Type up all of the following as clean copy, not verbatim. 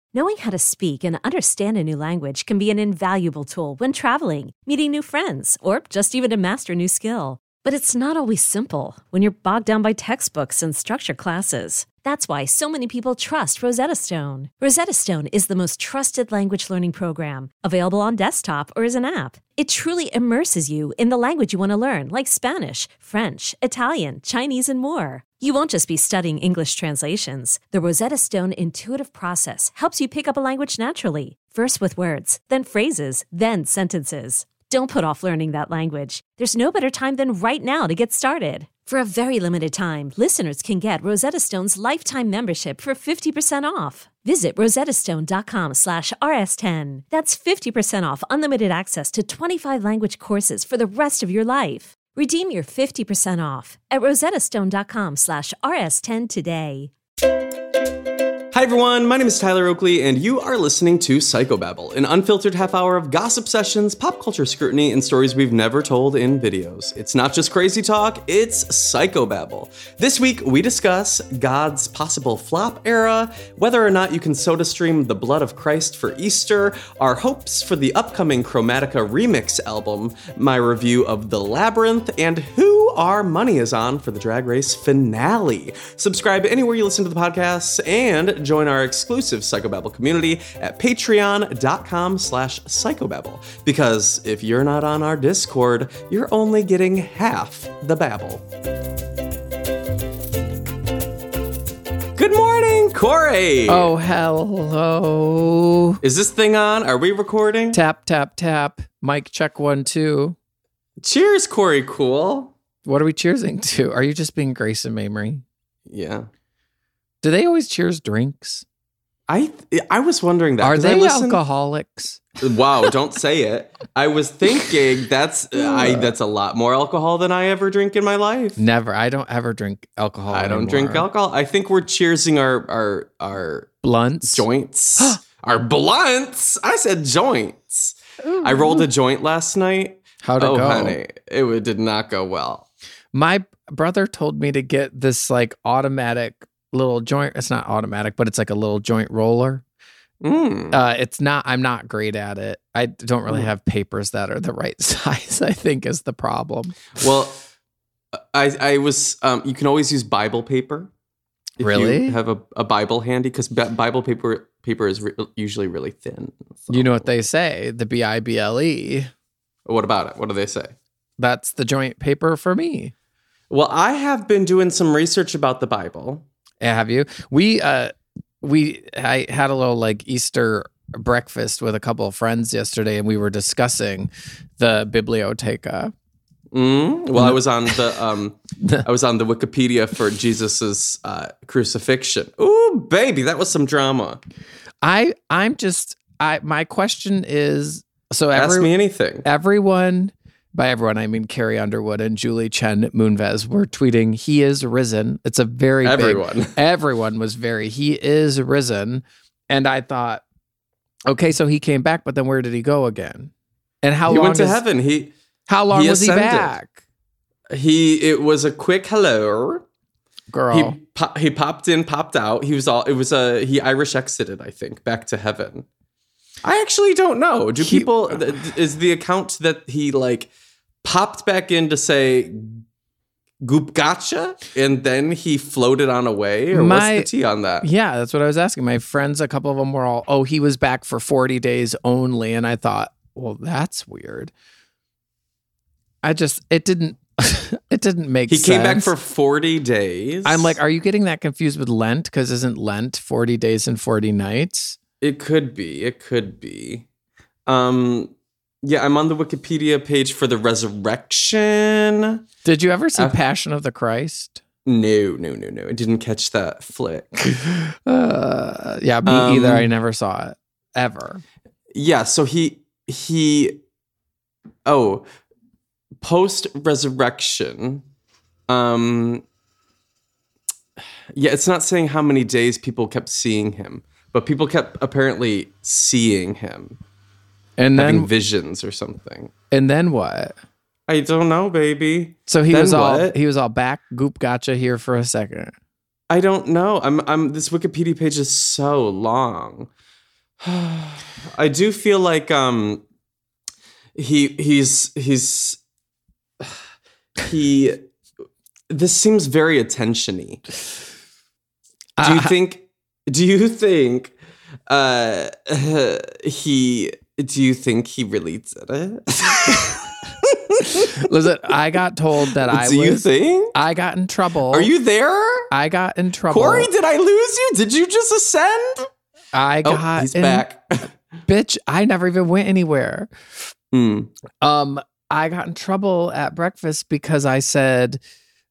Knowing how to speak and understand a new language can be an invaluable tool when traveling, meeting new friends, or just even to master a new skill. But it's not always simple when you're bogged down by textbooks and structured classes. That's why so many people trust Rosetta Stone. Rosetta Stone is the most trusted language learning program, available on desktop or as an app. It truly immerses you in the language you want to learn, like Spanish, French, Italian, Chinese, and more. You won't just be studying English translations. The Rosetta Stone intuitive process helps you pick up a language naturally, first with words, then phrases, then sentences. Don't put off learning that language. There's no better time than right now to get started. For a very limited time, listeners can get Rosetta Stone's lifetime membership for 50% off. Visit rosettastone.com/rs10. That's 50% off unlimited access to 25 language courses for the rest of your life. Redeem your 50% off at rosettastone.com/rs10 today. Hi everyone, my name is Tyler Oakley, and you are listening to Psychobabble, an unfiltered half hour of gossip sessions, pop culture scrutiny, and stories we've never told in videos. It's not just crazy talk, it's Psychobabble. This week, we discuss God's possible flop era, whether or not you can soda stream the blood of Christ for Easter, our hopes for the upcoming Chromatica remix album, my review of The Labyrinth, and who our money is on for the Drag Race finale. Subscribe anywhere you listen to the podcasts, and join our exclusive Psychobabble community at patreon.com/psychobabble. Because if you're not on our Discord, you're only getting half the babble. Good morning, Corey! Oh, hello. Is this thing on? Are we recording? Tap, tap, tap. Mic check 1, 2. Cheers, Corey Cool. What are we cheersing to? Are you just being Grace and Mamrie? Yeah. Do they always cheers drinks? I was wondering that. Are they alcoholics? Wow, don't say it. I was thinking that's a lot more alcohol than I ever drink in my life. Never. I don't ever drink alcohol I don't anymore. drink alcohol. I think we're cheersing our blunts. Joints. Our blunts. I said joints. Ooh. I rolled a joint last night. How'd it go? Honey, it did not go well. My brother told me to get this like automatic little joint. It's not automatic, but it's like a little joint roller. It's not. I'm not great at it. I don't really have papers that are the right size, I think, is the problem. Well, I was. You can always use Bible paper. If really? You have a Bible handy, because Bible paper is usually really thin. So. You know what they say? The BIBLE. What about it? What do they say? That's the joint paper for me. Well, I have been doing some research about the Bible. Have you? I had a little like Easter breakfast with a couple of friends yesterday, and we were discussing the Biblioteca. Well, I was on the Wikipedia for Jesus's crucifixion. Ooh, baby, that was some drama. My question is, so ask me anything. Everyone. By everyone, I mean Carrie Underwood and Julie Chen Moonves were tweeting, "He is risen." It's a very everyone. Everyone was he is risen. And I thought, okay, so he came back, but then where did he go again? And how long? He went to heaven. How long was he back? It was a quick hello. Girl. He popped in, popped out. He Irish exited, I think, back to heaven. I actually don't know. Is the account that he like popped back in to say goop gotcha and then he floated on away? Or what's the tea on that? Yeah, that's what I was asking. My friends, a couple of them were all, he was back for 40 days only. And I thought, well, that's weird. It didn't make sense. He came back for 40 days. I'm like, are you getting that confused with Lent? Because isn't Lent 40 days and 40 nights? It could be. Yeah, I'm on the Wikipedia page for the resurrection. Did you ever see Passion of the Christ? No. I didn't catch that flick. Yeah, me either. I never saw it. Ever. Yeah, so he post-resurrection, yeah, it's not saying how many days people kept seeing him. But people kept apparently seeing him and having visions or something. And then what? I don't know, baby. So he was all back, goop gotcha here for a second. I don't know. This Wikipedia page is so long. I do feel like this seems very attention-y. Do you think he really did it? Listen, I got told that I got in trouble. Are you there? I got in trouble. Corey, did I lose you? Did you just ascend? He's back. Bitch, I never even went anywhere. Mm. I got in trouble at breakfast because I said,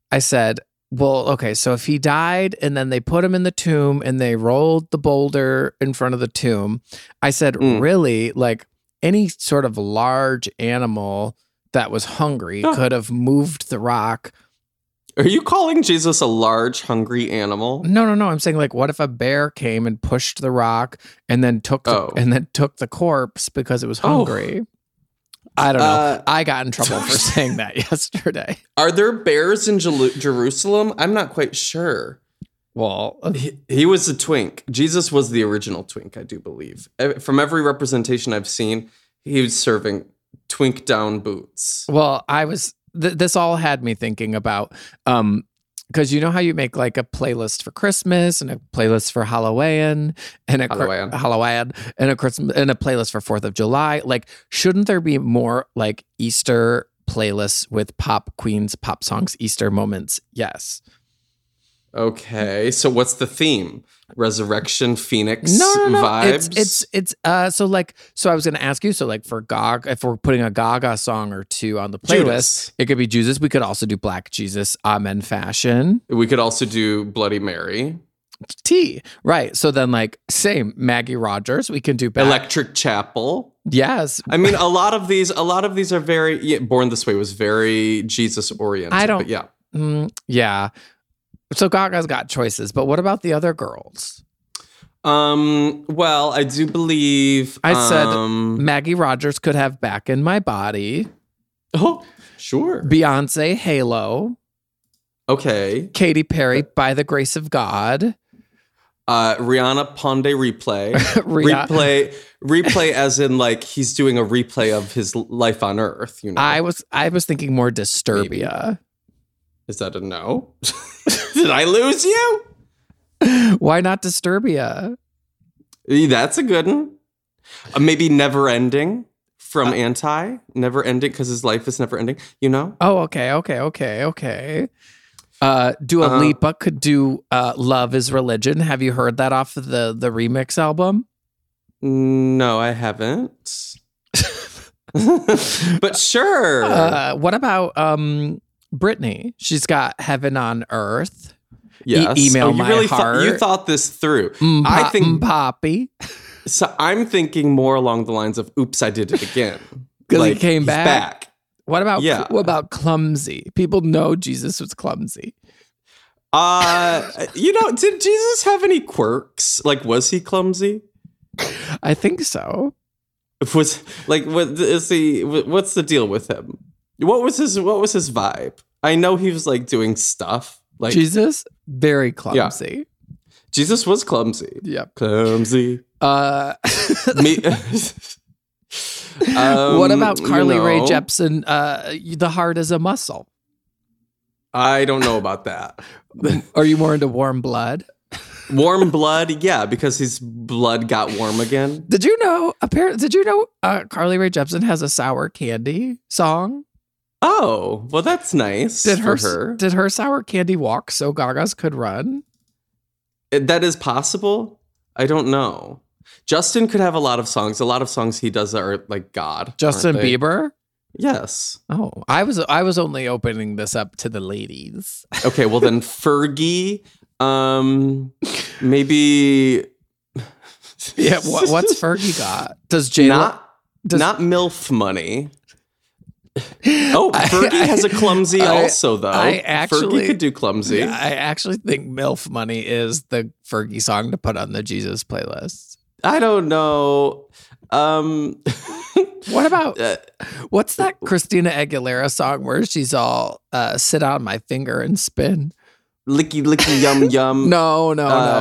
well, okay, so if he died and then they put him in the tomb and they rolled the boulder in front of the tomb, I said, really, like any sort of large animal that was hungry could have moved the rock. Are you calling Jesus a large, hungry animal? No. I'm saying, like, what if a bear came and pushed the rock and then took the corpse because it was hungry? I don't know. I got in trouble for saying that yesterday. Are there bears in Jerusalem? I'm not quite sure. Well, he was a twink. Jesus was the original twink, I do believe. From every representation I've seen, he was serving twink down boots. Well, this all had me thinking about, because you know how you make like a playlist for Christmas and a playlist for Halloween and a Christmas and a playlist for 4th of July. Like, shouldn't there be more like Easter playlists with pop songs, Easter moments? Yes. Okay, so what's the theme? Resurrection, Phoenix vibes? It's so I was going to ask you, so like for Gaga, if we're putting a Gaga song or two on the playlist, it could be Jesus. We could also do Black Jesus, Amen Fashion. We could also do Bloody Mary. Right. So then like same Maggie Rogers, we can do Electric Chapel. Yes. I mean, a lot of these are very, Born This Way was very Jesus oriented. Yeah. So Gaga's got choices, but what about the other girls? Well, I do believe I said Maggie Rogers could have Back in My Body. Oh, sure. Beyonce, Halo. Okay. Katy Perry, By the Grace of God. Rihanna, Ponde Replay. Replay as in like he's doing a replay of his life on Earth, you know. I was thinking more Disturbia. Maybe. Is that a no? Did I lose you? Why not Disturbia? That's a good one. Maybe Never Ending from Anti. Never Ending because his life is never ending, you know? Oh, okay. Dua Lipa could do Love is Religion. Have you heard that off of the remix album? No, I haven't. But sure. What about Britney? She's got Heaven on Earth. Yes. Email my heart. You thought this through. I think Poppy. So I'm thinking more along the lines of "Oops, I Did It Again" because he came back. What about Clumsy? People know Jesus was clumsy. Did Jesus have any quirks? Like, was he clumsy? I think so. What's the deal with him? What was his vibe? I know he was like doing stuff. Like Jesus, very clumsy. Yeah. Jesus was clumsy. Yep. Clumsy. What about Carly Rae Jepsen? The heart is a muscle. I don't know about that. Are you more into Warm Blood? Warm Blood, yeah, because his blood got warm again. Did you know Carly Rae Jepsen has a Sour Candy song? Oh, well, that's nice for her. Did her Sour Candy walk so Gagas could run? That is possible. I don't know. Justin could have a lot of songs. A lot of songs he does are like God. Justin Bieber? Yes. Oh, I was only opening this up to the ladies. Okay, well then Fergie, maybe. Yeah, what's Fergie got? Does J not MILF money? Oh, Fergie has a clumsy also, though. Fergie could do clumsy. Yeah, I actually think MILF Money is the Fergie song to put on the Jesus playlist. I don't know. What about, what's that Christina Aguilera song where she's all sit on my finger and spin? licky licky yum yum. No.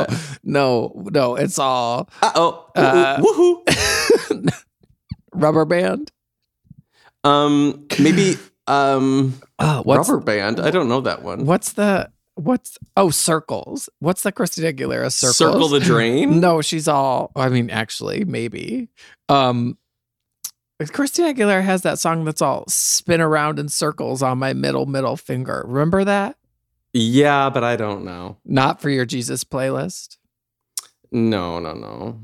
It's all. Woohoo. Rubber band. Maybe. What's Rubber band. I don't know that one. Circles. What's the Christina Aguilera Circles? Circle the Drain? No, she's all, I mean, actually, maybe. Christina Aguilera has that song that's all spin around in circles on my middle finger. Remember that? Yeah, but I don't know. Not for your Jesus playlist? No.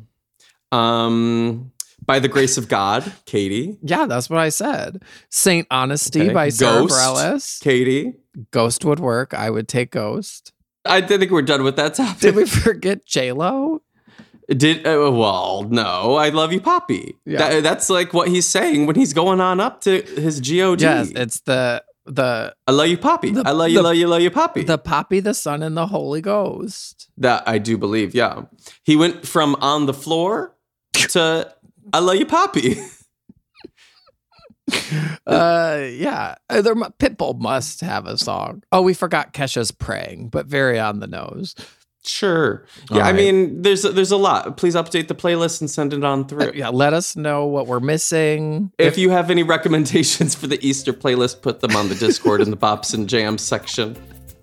By the Grace of God, Katie. Yeah, that's what I said. Saint Honesty by Sarah Bareilles. Katie. Ghost would work. I would take Ghost. I think we're done with that topic. Did we forget J-Lo? Well, no. I love you, Poppy. Yeah. That's like what he's saying when he's going on up to his God. Yes, it's the I love you, Poppy. I love you, Poppy. The Poppy, the Son, and the Holy Ghost. That I do believe, yeah. He went from On the Floor to I love you, Poppy. Yeah. Pitbull must have a song. Oh, we forgot Kesha's Praying, but very on the nose. Sure. Yeah, right. I mean, there's a lot. Please update the playlist and send it on through. Yeah, let us know what we're missing. If you have any recommendations for the Easter playlist, put them on the Discord in the Bops and Jams section.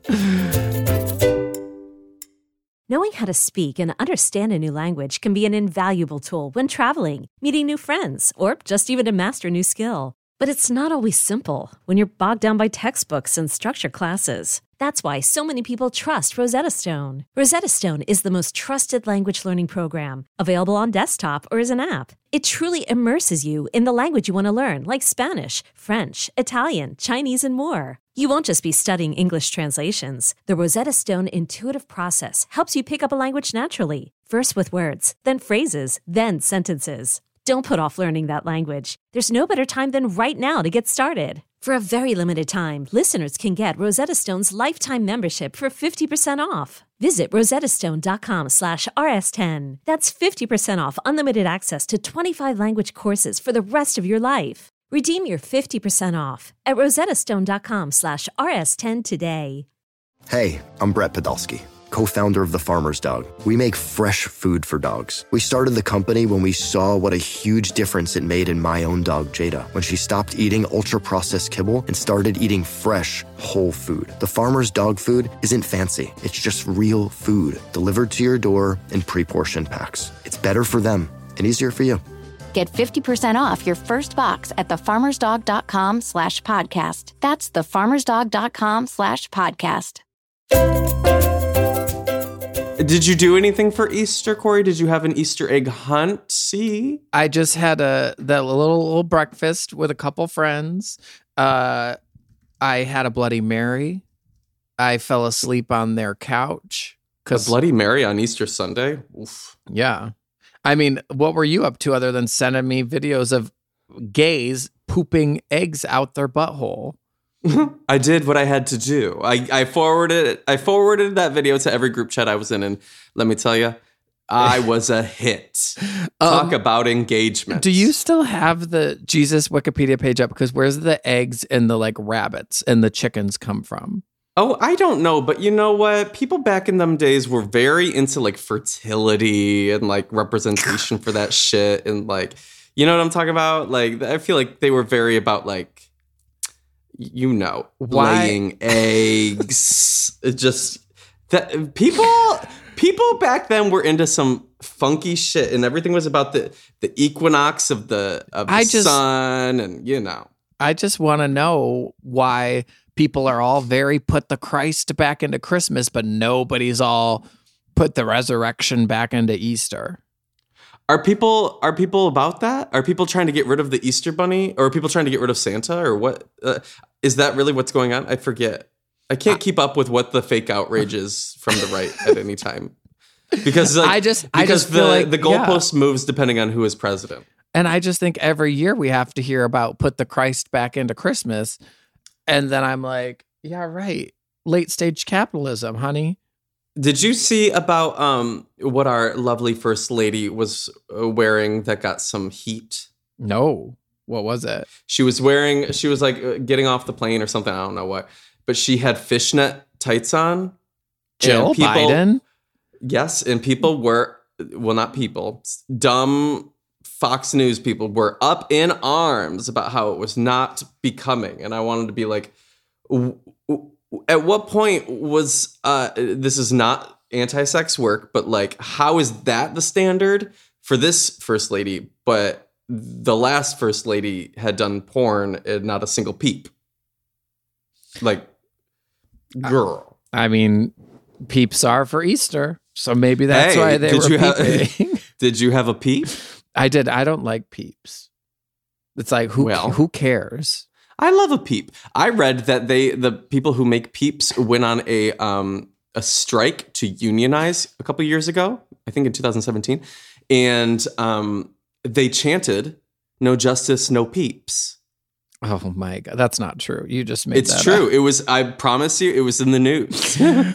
Knowing how to speak and understand a new language can be an invaluable tool when traveling, meeting new friends, or just even to master a new skill. But it's not always simple when you're bogged down by textbooks and structure classes. That's why so many people trust Rosetta Stone. Rosetta Stone is the most trusted language learning program, available on desktop or as an app. It truly immerses you in the language you want to learn, like Spanish, French, Italian, Chinese, and more. You won't just be studying English translations. The Rosetta Stone intuitive process helps you pick up a language naturally, first with words, then phrases, then sentences. Don't put off learning that language. There's no better time than right now to get started. For a very limited time, listeners can get Rosetta Stone's lifetime membership for 50% off. Visit rosettastone.com/rs10. That's 50% off unlimited access to 25 language courses for the rest of your life. Redeem your 50% off at rosettastone.com/rs10 today. Hey, I'm Brett Podolsky, co-founder of The Farmer's Dog. We make fresh food for dogs. We started the company when we saw what a huge difference it made in my own dog, Jada, when she stopped eating ultra-processed kibble and started eating fresh, whole food. The Farmer's Dog food isn't fancy. It's just real food delivered to your door in pre-portioned packs. It's better for them and easier for you. Get 50% off your first box at thefarmersdog.com/podcast. That's thefarmersdog.com/podcast. Did you do anything for Easter, Corey? Did you have an Easter egg hunt? See? I just had that little breakfast with a couple friends. I had a Bloody Mary. I fell asleep on their couch. A Bloody Mary on Easter Sunday? Oof. Yeah. I mean, what were you up to other than sending me videos of gays pooping eggs out their butthole? I did what I had to do. I forwarded that video to every group chat I was in, and let me tell you, I was a hit. Talk about engagement. Do you still have the Jesus Wikipedia page up? Because where's the eggs and the rabbits and the chickens come from? Oh, I don't know, but you know what? People back in them days were very into fertility and representation for that shit, and you know what I'm talking about? I feel like they were very about laying eggs. It just that people back then were into some funky shit, and everything was about the equinox of the sun, and I just want to know why people are all very put the Christ back into Christmas, but nobody's all put the resurrection back into Easter. Are people about that? Are people trying to get rid of the Easter bunny, or are people trying to get rid of Santa, or what? Is that really what's going on? I forget. I can't keep up with what the fake outrage is from the right at any time, because the goalpost moves depending on who is president. And I just think every year we have to hear about put the Christ back into Christmas, and then I'm like, yeah, right. Late stage capitalism, honey. Did you see about what our lovely first lady was wearing that got some heat? No. What was it? She was getting off the plane or something. I don't know what. But she had fishnet tights on. Jill Biden? Yes, and people were, well, not people, dumb Fox News people were up in arms about how it was not becoming. And I wanted to be like, at what point was, this is not anti-sex work, but like, how is that the standard for this first lady? But the last first lady had done porn and not a single peep. Like, girl. I mean, peeps are for Easter, so maybe that's why they were peeping. Did you have a peep? I did. I don't like peeps. It's like, who cares? I love a peep. I read that the people who make peeps went on a strike to unionize a couple years ago, I think in 2017, and they chanted, "No justice, no peeps." Oh my God, that's not true. You just made it's that true. up. It was. I promise you, it was in the news.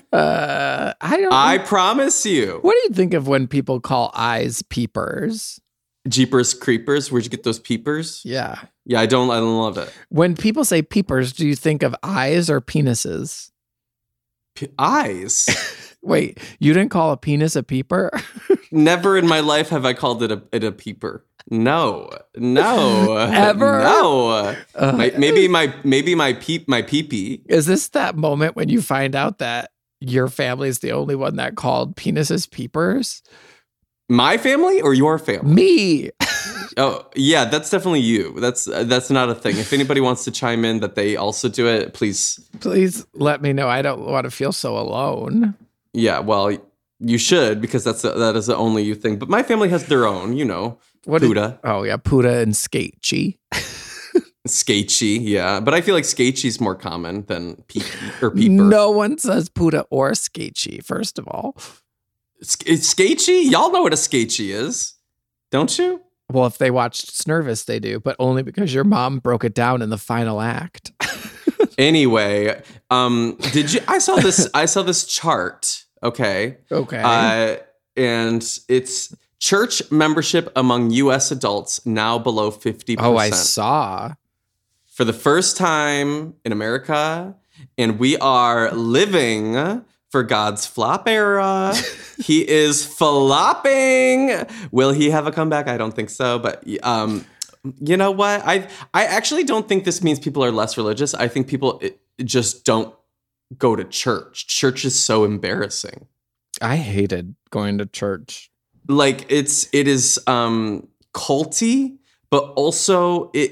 I promise you. What do you think of when people call eyes peepers? Jeepers creepers. Where'd you get those peepers? Yeah. Yeah, I don't love it. When people say peepers, do you think of eyes or penises? Eyes. Wait, you didn't call a penis a peeper? Never in my life have I called it a peeper. No. Ever? No. Maybe my pee-pee. Is this that moment when you find out that your family is the only one that called penises peepers? My family or your family? Me. Oh, yeah, that's definitely you. That's not a thing. If anybody wants to chime in that they also do it, please. Please let me know. I don't want to feel so alone. Yeah, well, you should, because that is the only you thing. But my family has their own, Puda. Oh, yeah, Puda and Skatechy. Skatechy, yeah. But I feel like Skatechy's more common than peeper. No one says Puda or Skatechy, first of all. Skatechy? Y'all know what a Skatechy is, don't you? Well, if they watched Snervous, they do, but only because your mom broke it down in the final act. Anyway, I saw this chart, okay? Okay. And it's church membership among US adults now below 50%. Oh, I saw. For the first time in America, and we are living for God's flop era. He is flopping. Will he have a comeback? I don't think so. But you know what? I actually don't think this means people are less religious. I think people just don't go to church. Church is so embarrassing. I hated going to church. Like it is culty, but also it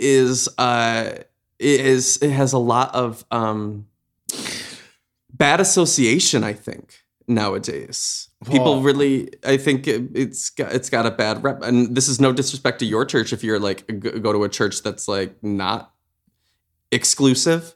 has a lot of bad association, I think, nowadays. People really, I think it's got a bad rep. And this is no disrespect to your church if you're like, go to a church that's like not exclusive,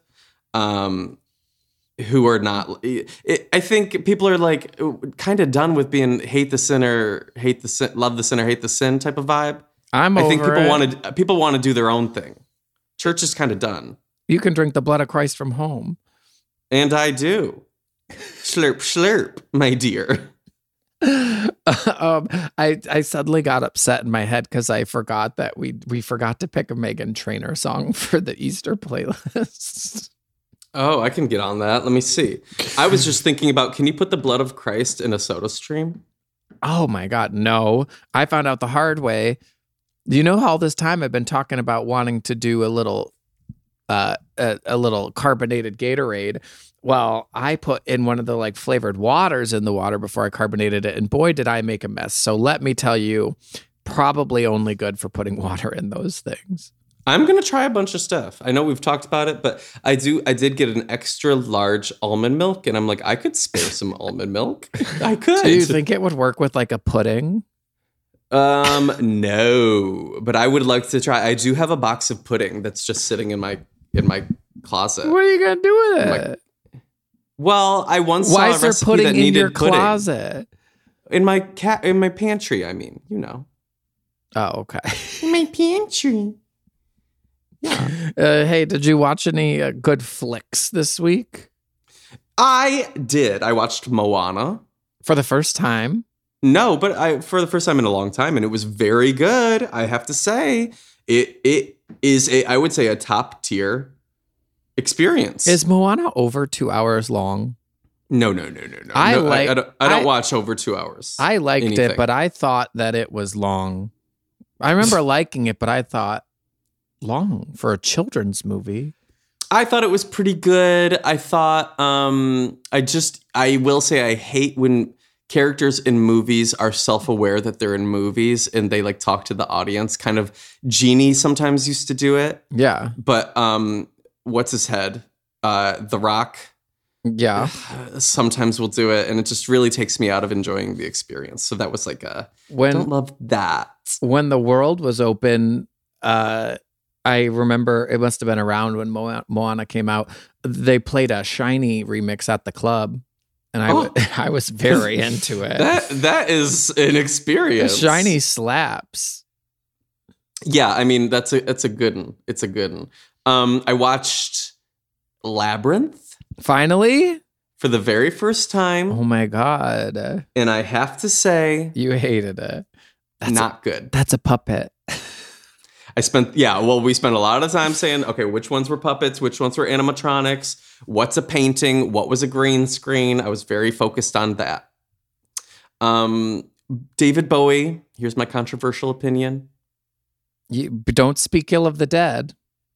who are not. I think people are like kind of done with being hate the sinner, love the sinner, hate the sin type of vibe. I think people want to do their own thing. Church is kind of done. You can drink the blood of Christ from home. And I do. Slurp, slurp, my dear. I suddenly got upset in my head because I forgot that we forgot to pick a Meghan Trainor song for the Easter playlist. Oh, I can get on that. Let me see. I was just thinking about, can you put the blood of Christ in a soda stream? Oh my God, no. I found out the hard way. You know how all this time I've been talking about wanting to do a little carbonated Gatorade. Well, I put in one of the like flavored waters in the water before I carbonated it, and boy, did I make a mess. So let me tell you, probably only good for putting water in those things. I'm going to try a bunch of stuff. I know we've talked about it, but I did get an extra large almond milk, and I'm like, I could spare some almond milk. I could. Do you think it would work with like a pudding? No, but I would like to try. I do have a box of pudding that's just sitting in my closet. What are you going to do with it? Well, I once saw a recipe that needed pudding. Why is there pudding in your closet? In my pantry, I mean, you know. Oh, okay. In my pantry. Yeah. Hey, did you watch any good flicks this week? I did. I watched Moana. For the first time? No, but for the first time in a long time, and it was very good. I have to say, it is I would say a top tier experience. Is Moana over 2 hours long? No. I don't watch over 2 hours. I liked anything. it, but I thought that it was long. I remember liking it, but I thought long for a children's movie. I thought it was pretty good. I thought, I will say I hate when characters in movies are self-aware that they're in movies and they like talk to the audience. Kind of Genie sometimes used to do it. Yeah. But what's his head? The Rock. Yeah. Sometimes will do it, and it just really takes me out of enjoying the experience. So that was like don't love that. When the world was open, I remember it must have been around when Moana came out. They played a Shiny remix at the club, and I was very into it. That is an experience. Shiny slaps. Yeah, I mean it's a good one. It's a good one. I watched Labyrinth finally for the very first time. Oh my god! And I have to say, you hated it. That's good. That's a puppet. we spent a lot of time saying, okay, which ones were puppets, which ones were animatronics, what's a painting, what was a green screen. I was very focused on that. David Bowie, here's my controversial opinion. You don't speak ill of the dead.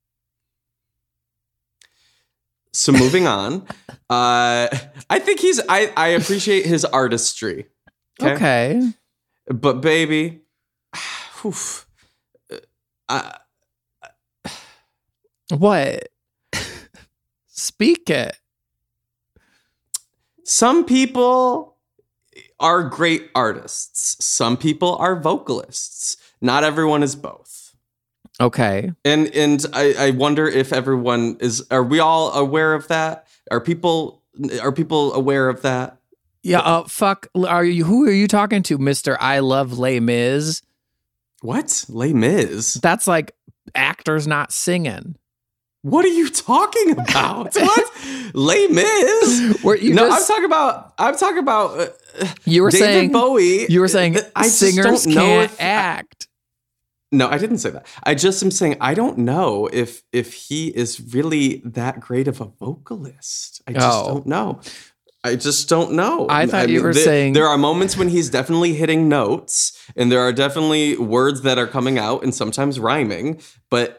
So moving on, I think I appreciate his artistry. Okay. But baby, what? Speak it. Some people are great artists. Some people are vocalists. Not everyone is both. Okay. And I wonder if everyone are we all aware of that? Are people aware of that? Yeah, fuck. Who are you talking to, Mr. I Love Les Mis? What? Les Mis? That's like actors not singing. What are you talking about? What? Les Mis? I'm talking about you were David saying Bowie. You were saying singers can't act. No, I didn't say that. I just am saying I don't know if he is really that great of a vocalist. I just don't know. I thought you were saying there are moments when he's definitely hitting notes, and there are definitely words that are coming out and sometimes rhyming, but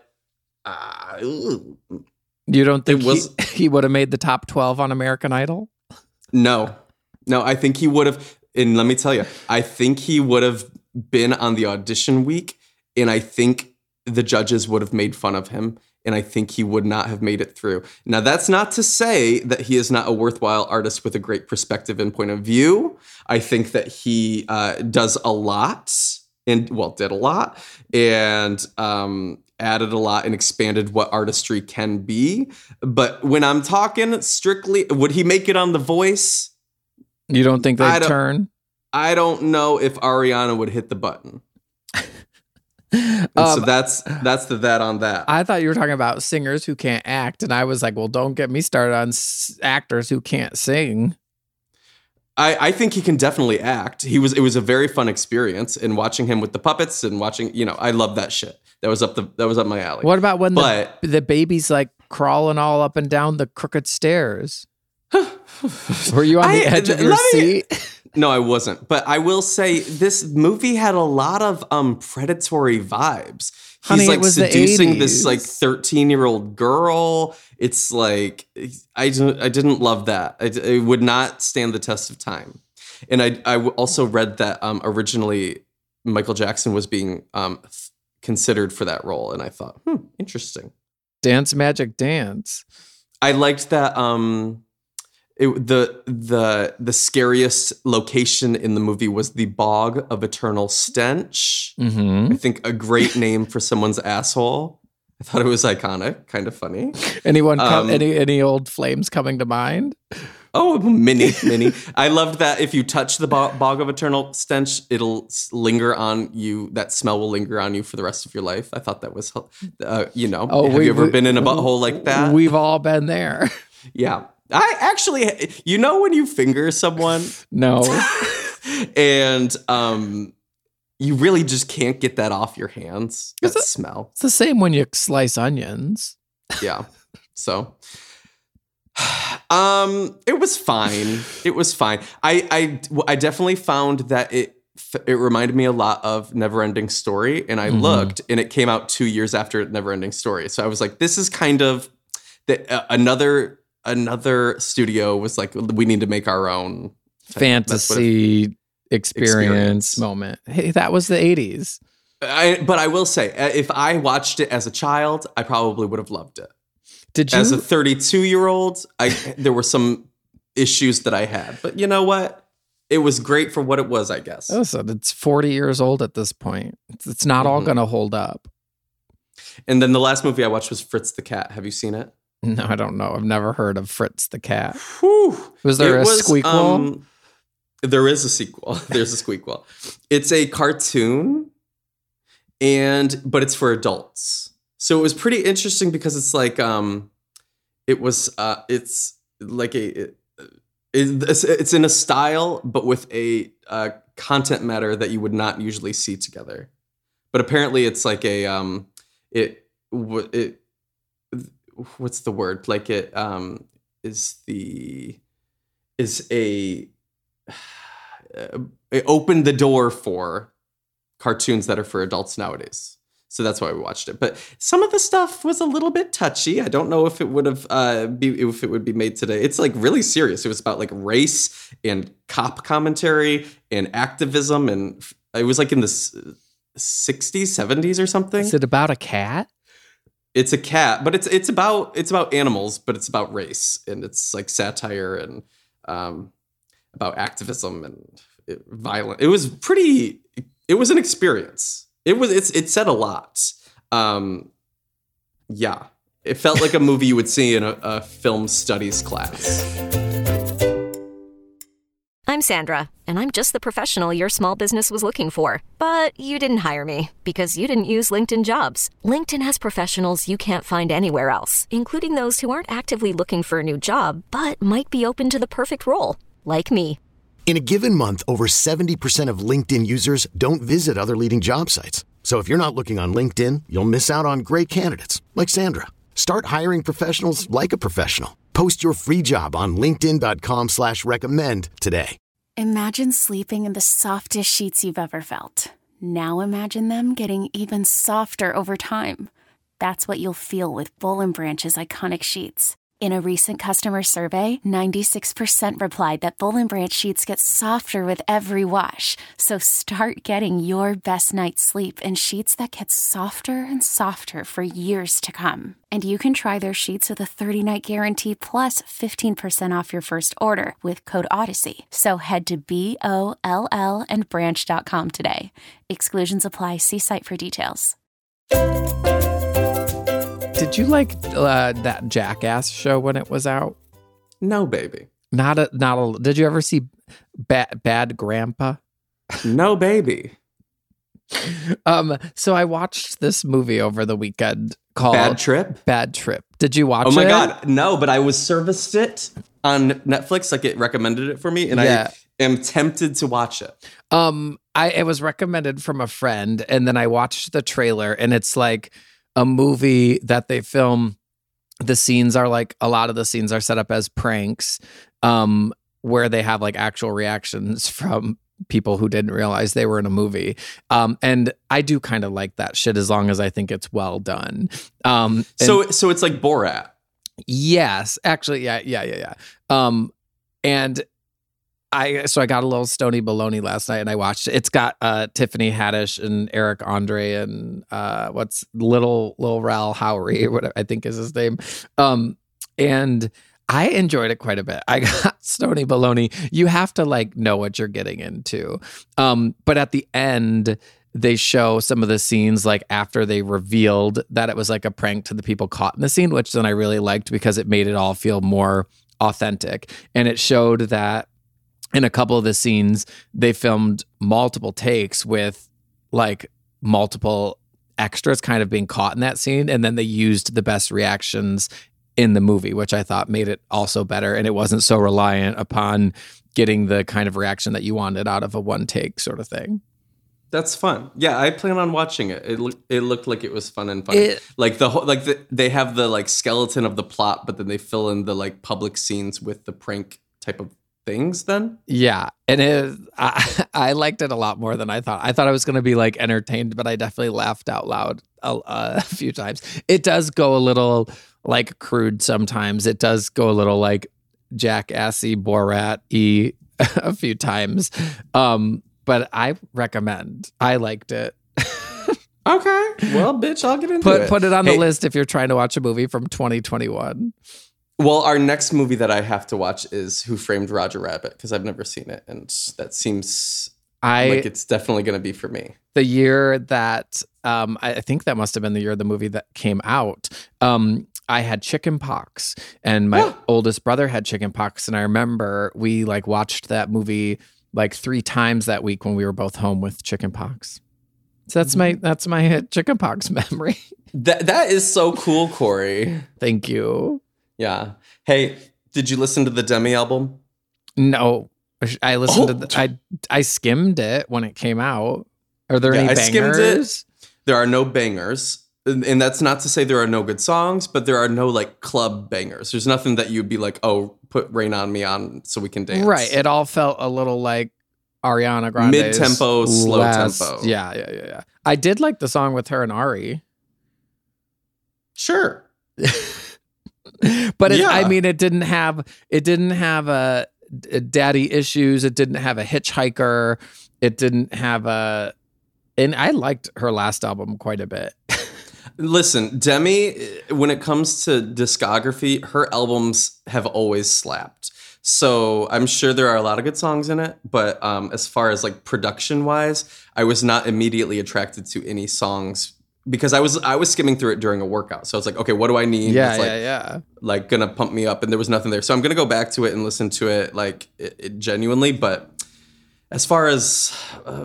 you don't think he would have made the top 12 on American Idol? No, I think he would have. And let me tell you, I think he would have been on the audition week, and I think the judges would have made fun of him, and I think he would not have made it through. Now, that's not to say that he is not a worthwhile artist with a great perspective and point of view. I think that he does a lot, did a lot, and added a lot and expanded what artistry can be. But when I'm talking strictly, would he make it on The Voice? You don't think they'd turn? I don't know if Ariana would hit the button. So that's that on that. I thought you were talking about singers who can't act, and I was like, well, don't get me started on actors who can't sing. I think he can definitely act. It was a very fun experience, and watching him with the puppets and watching, I love that shit. That was up my alley. What about when the baby's like crawling all up and down the crooked stairs? Were you on the edge of your seat? No, I wasn't. But I will say this movie had a lot of predatory vibes. Honey, He's like it was seducing the 80s. this like 13-year-old girl. It's like I didn't love that. It would not stand the test of time. And I also read that originally Michael Jackson was being considered for that role, and I thought, interesting. Dance Magic Dance. I liked that. The scariest location in the movie was the Bog of Eternal Stench. Mm-hmm. I think a great name for someone's asshole. I thought it was iconic, kind of funny. Any old flames coming to mind? Oh, many. I loved that if you touch the Bog of Eternal Stench, it'll linger on you. That smell will linger on you for the rest of your life. I thought that was, have you ever been in a butthole like that? We've all been there. Yeah. I actually, when you finger someone? No. And you really just can't get that off your hands, that smell. It's the same when you slice onions. Yeah. So It was fine. It was fine. I definitely found that it reminded me a lot of Neverending Story, and I looked, and it came out 2 years after Neverending Story. So I was like, this is kind of another studio was like, we need to make our own fantasy experience moment. Hey, that was the 80s. But I will say, if I watched it as a child, I probably would have loved it. Did you? As a 32-year-old, there were some issues that I had. But you know what? It was great for what it was, I guess. Listen, it's 40 years old at this point. It's not all going to hold up. And then the last movie I watched was Fritz the Cat. Have you seen it? No, I don't know. I've never heard of Fritz the Cat. Whew. Was there a squeakquel? There is a sequel. There's a squeakquel. It's a cartoon, but it's for adults. So it was pretty interesting because it's like it's in a style, but with a content matter that you would not usually see together. But apparently, it's like what's the word? Like it opened the door for cartoons that are for adults nowadays. So that's why we watched it. But some of the stuff was a little bit touchy. I don't know if it would have if it would be made today. It's like really serious. It was about like race and cop commentary and activism, and it was like in the 60s, 70s or something. Is it about a cat? It's a cat, but it's about animals, but it's about race, and it's like satire and about activism and violence. It was an experience. It said a lot. Yeah. It felt like a movie you would see in a film studies class. I'm Sandra, and I'm just the professional your small business was looking for. But you didn't hire me because you didn't use LinkedIn Jobs. LinkedIn has professionals you can't find anywhere else, including those who aren't actively looking for a new job, but might be open to the perfect role, like me. In a given month, over 70% of LinkedIn users don't visit other leading job sites. So if you're not looking on LinkedIn, you'll miss out on great candidates like Sandra. Start hiring professionals like a professional. Post your free job on linkedin.com/recommend today. Imagine sleeping in the softest sheets you've ever felt. Now imagine them getting even softer over time. That's what you'll feel with Boll & Branch's iconic sheets. In a recent customer survey, 96% replied that Boll & Branch sheets get softer with every wash. So start getting your best night's sleep in sheets that get softer and softer for years to come. And you can try their sheets with a 30-night guarantee plus 15% off your first order with code Odyssey. So head to BOLL and branch.com today. Exclusions apply. See site for details. Did you like that Jackass show when it was out? No, baby. Not a. Did you ever see Bad Grandpa? No, baby. So I watched this movie over the weekend called Bad Trip. Bad Trip. Did you watch it? Oh my God, no! But I was serviced it on Netflix. Like it recommended it for me, and I am tempted to watch it. It was recommended from a friend, and then I watched the trailer, and it's like a movie that they film. The scenes are like, a lot of the scenes are set up as pranks, where they have like actual reactions from people who didn't realize they were in a movie. And I do kind of like that shit as long as I think it's well done. So it's like Borat. Yes, actually. Yeah. And I got a little Stony Baloney last night and I watched it. It's got Tiffany Haddish and Eric Andre and what's Little Ral Howery, whatever I think is his name. And I enjoyed it quite a bit. I got Stony Baloney. You have to like know what you're getting into. But at the end, they show some of the scenes like after they revealed that it was like a prank to the people caught in the scene, which then I really liked because it made it all feel more authentic. And it showed that in a couple of the scenes, they filmed multiple takes with like multiple extras kind of being caught in that scene. And then they used the best reactions in the movie, which I thought made it also better. And it wasn't so reliant upon getting the kind of reaction that you wanted out of a one take sort of thing. That's fun. Yeah, I plan on watching it. It looked like it was fun and funny. Like the whole they have the like skeleton of the plot, but then they fill in the like public scenes with the prank type of things. Then and I liked it a lot more than I thought. I thought I was going to be like entertained, but I definitely laughed out loud a few times. It does go a little like crude sometimes. It does go a little like jackassy Borat-y a few times. But I recommend. I liked it. Okay. Well, bitch, I'll get into it. Put it on the list if you're trying to watch a movie from 2021. Well, our next movie that I have to watch is Who Framed Roger Rabbit, because I've never seen it. And that seems like it's definitely going to be for me. The year that, I think that must have been the year the movie that came out, I had chicken pox, and my oldest brother had chicken pox. And I remember we like watched that movie like 3 times that week when we were both home with chicken pox. So that's my chicken pox memory. That is so cool, Corey. Thank you. Yeah. Hey, did you listen to the Demi album? No, I listened to I skimmed it when it came out. Are there any bangers? I skimmed it. There are no bangers. And that's not to say there are no good songs, but there are no like club bangers. There's nothing that you'd be like, oh, put Rain on Me on so we can dance. Right. It all felt a little like Ariana Grande's mid-tempo, slow tempo. Yeah. I did like the song with her and Ari. Sure. But it didn't have a daddy issues. It didn't have a hitchhiker. It didn't have and I liked her last album quite a bit. Listen, Demi, when it comes to discography, her albums have always slapped. So I'm sure there are a lot of good songs in it, but as far as like production wise, I was not immediately attracted to any songs because I was skimming through it during a workout. So I was like, okay, what do I need? Like gonna pump me up, and there was nothing there. So I'm gonna go back to it and listen to it like it genuinely. But as far as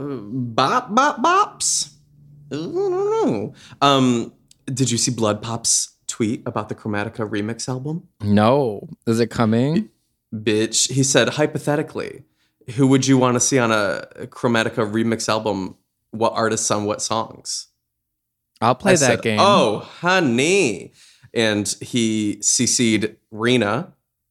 bops, I don't know. Did you see Blood Pop's tweet about the Chromatica remix album? No. Is it coming? Bitch. He said, hypothetically, who would you want to see on a Chromatica remix album? What artists on what songs? I'll play that game. Oh, honey. And he CC'd Rena.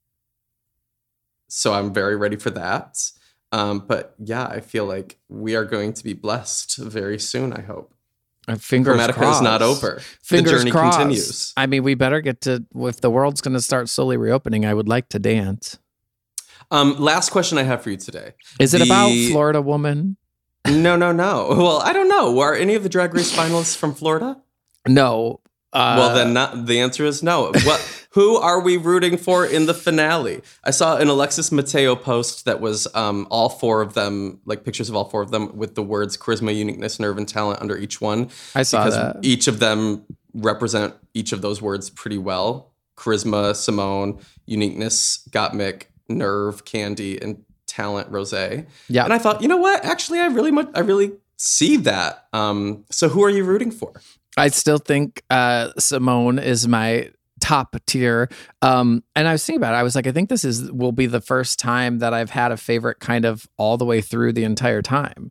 So I'm very ready for that. But yeah, I feel like we are going to be blessed very soon, I hope. Fingers Chromatica crossed. is not over. Fingers the journey crossed. continues. I mean, we better get to, if the world's going to start slowly reopening, I would like to dance. Last question I have for you today. Is it about Florida woman? No. Well, I don't know. Are any of the Drag Race finalists from Florida? No. Well, then the answer is no. Who are we rooting for in the finale? I saw an Alexis Mateo post that was all 4 of them, like pictures of all 4 of them with the words charisma, uniqueness, nerve, and talent under each one. I saw that. Each of them represent each of those words pretty well. Charisma, Simone, uniqueness, Gottmik, nerve, Candy, and talent, Rosé. Yeah. And I thought, you know what? Actually, I really see that. So who are you rooting for? I still think Simone is my top tier. And I was thinking about it. I was like, I think this will be the first time that I've had a favorite kind of all the way through the entire time.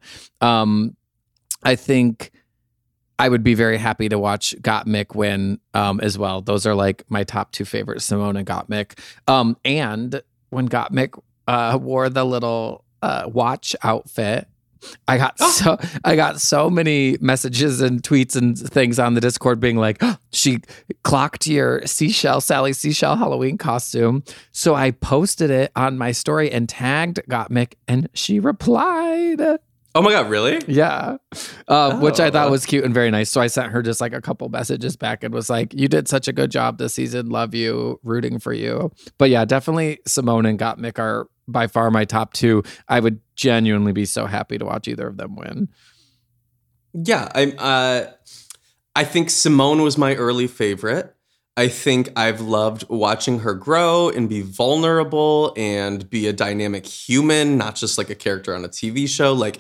I think I would be very happy to watch Gottmik win as well. Those are like my top 2 favorites, Simone and Gottmik. And when Gottmik wore the little watch outfit, I got so many messages and tweets and things on the Discord being like, oh, she clocked your Sally Seashell Halloween costume. So I posted it on my story and tagged Gottmik, and she replied. Oh my God, really? Yeah. Which I thought was cute and very nice. So I sent her just like a couple messages back and was like, you did such a good job this season. Love you. Rooting for you. But yeah, definitely Simone and Gottmik are by far my top 2. I would genuinely be so happy to watch either of them win. Yeah. I think Simone was my early favorite. I think I've loved watching her grow and be vulnerable and be a dynamic human, not just like a character on a TV show. Like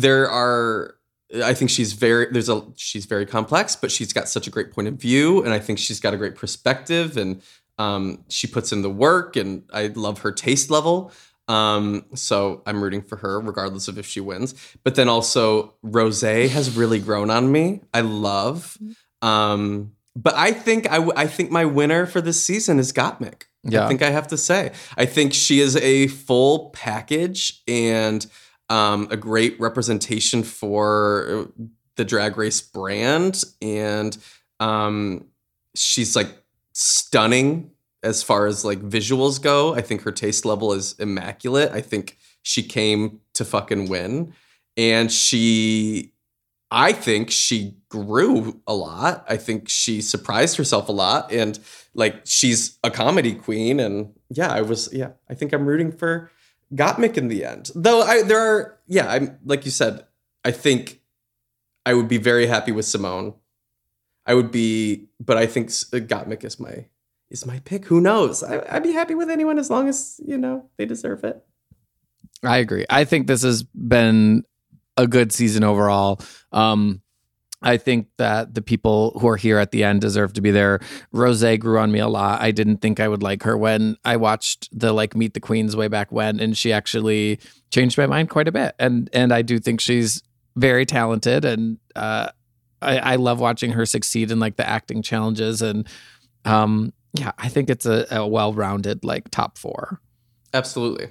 I think she's very complex, but she's got such a great point of view. And I think she's got a great perspective, and she puts in the work, and I love her taste level. So I'm rooting for her regardless of if she wins. But then also Rosé has really grown on me. I love. But I think I think my winner for this season is Gottmik. Yeah. I think I have to say. I think she is a full package and a great representation for the Drag Race brand. And she's like stunning as far as like visuals go. I think her taste level is immaculate. I think she came to fucking win. And I think she grew a lot. I think she surprised herself a lot. And like, she's a comedy queen. And I think I'm rooting for Gottmik in the end. Though I'm like you said, I think I would be very happy with Simone. But I think Gottmik is my pick. Who knows? I'd be happy with anyone as long as, they deserve it. I agree. I think this has been a good season overall. I think that the people who are here at the end deserve to be there. Rosé grew on me a lot. I didn't think I would like her when I watched the Meet the Queens way back when, and she actually changed my mind quite a bit. And I do think she's very talented, and I love watching her succeed in the acting challenges. And I think it's a well-rounded top 4. Absolutely.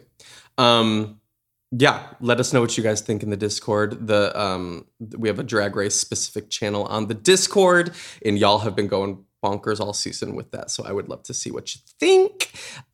Let us know what you guys think in the Discord. We have a Drag Race specific channel on the Discord, and y'all have been going bonkers all season with that. So I would love to see what you think.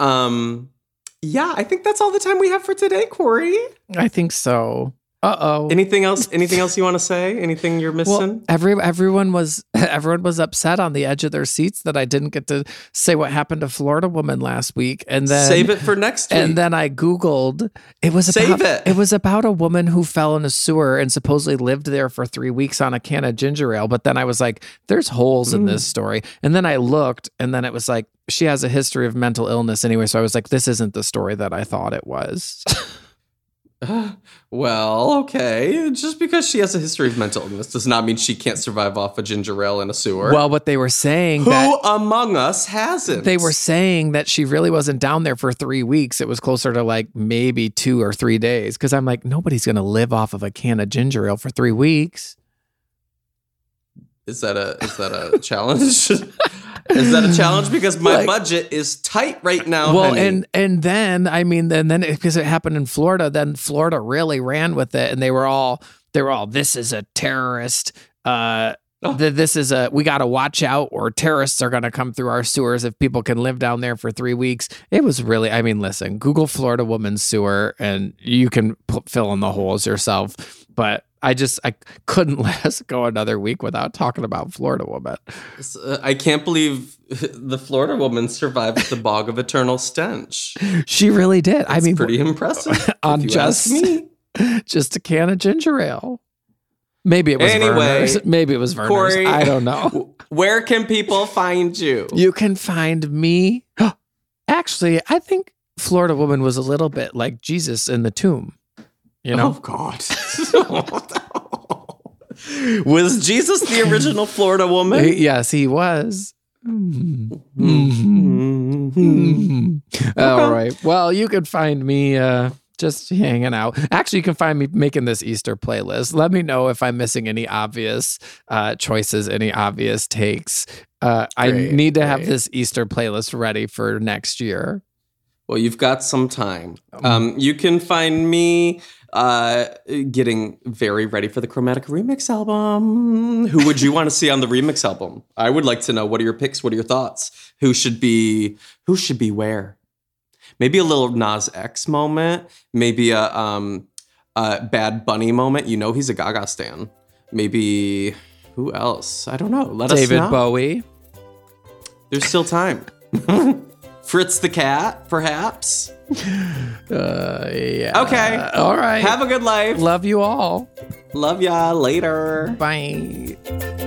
I think that's all the time we have for today, Corey. I think so. Uh-oh. Anything else you want to say? Anything you're missing? Well, everyone was upset on the edge of their seats that I didn't get to say what happened to Florida Woman last week. And then save it for next week. And then I Googled it was about a woman who fell in a sewer and supposedly lived there for 3 weeks on a can of ginger ale. But then I was like, there's holes in this story. And then I looked, and then it was like, she has a history of mental illness anyway. So I was like, this isn't the story that I thought it was. Well, okay. Just because she has a history of mental illness does not mean she can't survive off a ginger ale in a sewer. Well, what they were saying Who among us hasn't? They were saying that she really wasn't down there for 3 weeks. It was closer to maybe 2 or 3 days. Because I'm like, nobody's going to live off of a can of ginger ale for 3 weeks. Is that a challenge? Is that a challenge? Because my budget is tight right now. Well, honey. and then because it happened in Florida, then Florida really ran with it, and they were all this is a terrorist. This is we got to watch out, or terrorists are going to come through our sewers if people can live down there for 3 weeks. It was really, listen, Google Florida Woman sewer, and you can fill in the holes yourself. But I couldn't let us go another week without talking about Florida Woman. I can't believe the Florida Woman survived the bog of eternal stench. She really did. It's pretty impressive. On just a can of ginger ale. Maybe it was Verner's. Maybe it was Verner's. Corey, I don't know. Where can people find you? You can find me. Actually, I think Florida Woman was a little bit like Jesus in the tomb. Oh, God. Was Jesus the original Florida Woman? Yes, he was. All right. Well, you can find me just hanging out. Actually, you can find me making this Easter playlist. Let me know if I'm missing any obvious choices, any obvious takes. I need to have this Easter playlist ready for next year. Well, you've got some time. You can find me getting very ready for the Chromatica Remix album. Who would you want to see on the remix album? I would like to know, what are your picks? What are your thoughts? Who should be where? Maybe a little Nas X moment. Maybe a Bad Bunny moment. He's a Gaga stan. Maybe who else? I don't know. Let us know. David Bowie. There's still time. Fritz the Cat, perhaps. Yeah. Okay. All right. Have a good life. Love you all. Love ya. Later. Bye.